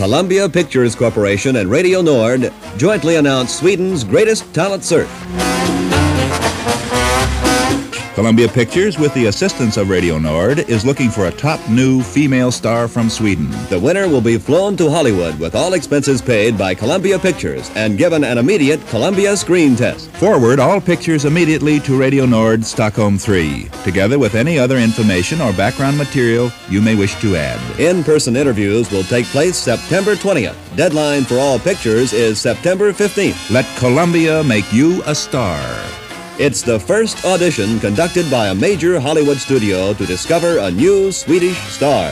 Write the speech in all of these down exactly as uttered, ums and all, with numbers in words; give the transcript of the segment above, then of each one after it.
Columbia Pictures Corporation and Radio Nord jointly announce Sweden's greatest talent search. Columbia Pictures, with the assistance of Radio Nord, is looking for a top new female star from Sweden. The winner will be flown to Hollywood with all expenses paid by Columbia Pictures and given an immediate Columbia screen test. Forward all pictures immediately to Radio Nord Stockholm three, together with any other information or background material you may wish to add. In-person interviews will take place September twentieth. Deadline for all pictures is September fifteenth. Let Columbia make you a star. It's the first audition conducted by a major Hollywood studio to discover a new Swedish star.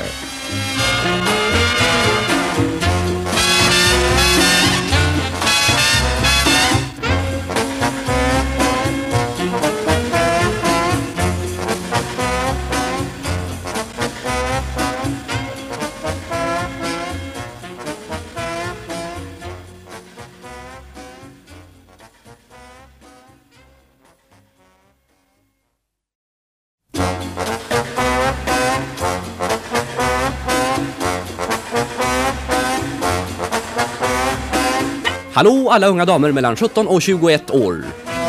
Hallå alla unga damer mellan sjutton och tjugoett år.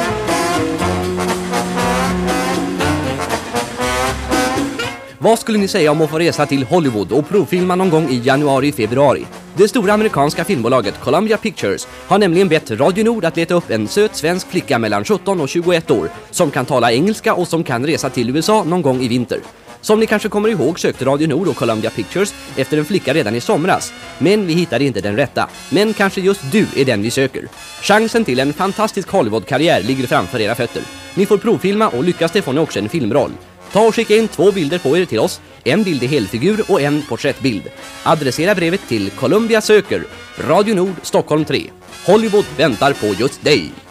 Vad skulle ni säga om att få resa till Hollywood och provfilma någon gång i januari-februari? Det stora amerikanska filmbolaget Columbia Pictures har nämligen bett Radio Nord att leta upp en söt svensk flicka mellan sjutton och tjugoett år som kan tala engelska och som kan resa till U S A någon gång i vinter. Som ni kanske kommer ihåg sökte Radio Nord och Columbia Pictures efter en flicka redan i somras, men vi hittade inte den rätta. Men kanske just du är den vi söker. Chansen till en fantastisk Hollywood-karriär ligger framför era fötter. Ni får provfilma och lyckas det får ni också en filmroll. Ta och skicka in två bilder på er till oss, en bild i helfigur och en porträttbild. Adressera brevet till Columbia söker, Radio Nord Stockholm tre. Hollywood väntar på just dig.